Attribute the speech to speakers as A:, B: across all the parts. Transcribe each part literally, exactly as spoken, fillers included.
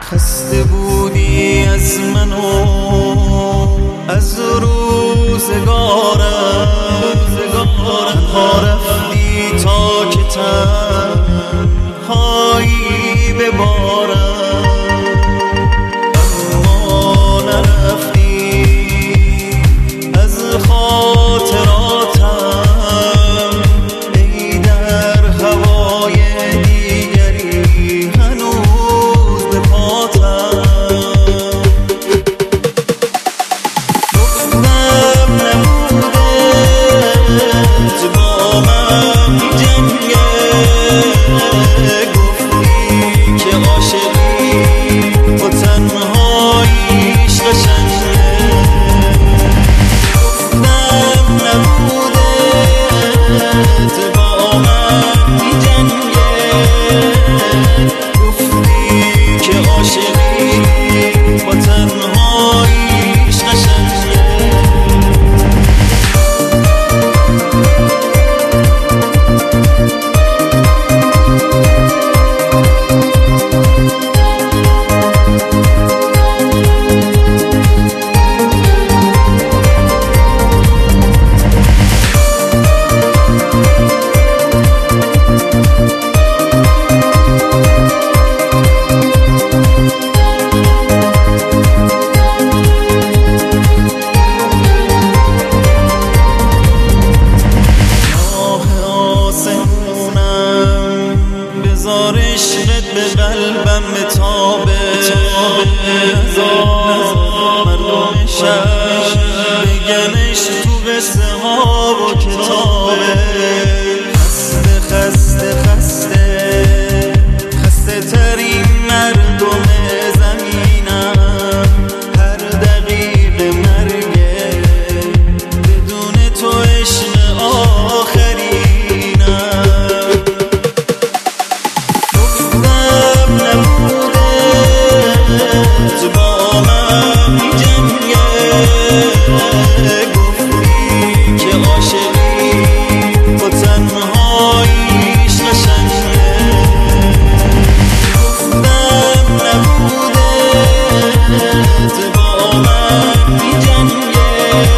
A: خسته بودی از من و از روزگارم، تنها رفتی تا که تنهایی ببارم، اما نرفتی از خاطراتم، ای در هوای دیگری هنوز به پاتم. گفتم نبودت با من جنگه، گفتی که عاشقی با تنهاییش قشنگه. گفتم نبودت با من جنگه، گفتی که عاشقی با تنهاییش قشنگه. بذار عشقت به قلبم بتابه، نذار مردم شهر بگنش تو قصه ها و کتابه. خسته خسته خسته خسته ترین مردم زمینم، هر دقیقه مرگه بدون تو عشق آخرینم. با من جنگه، گفتی که عاشقی با تنهاییش قشنگه. گفتم نبودت با من جنگه،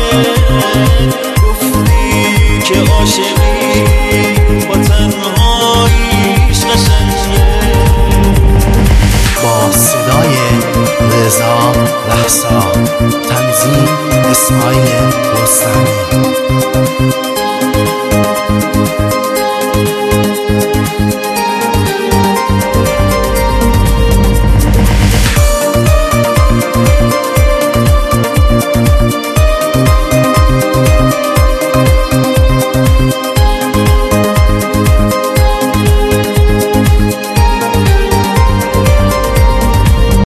A: گفتی که عاشقی با تنهاییش قشنگه.
B: با صدای رضا رهسا، تنظیم اسماعیل رستمی.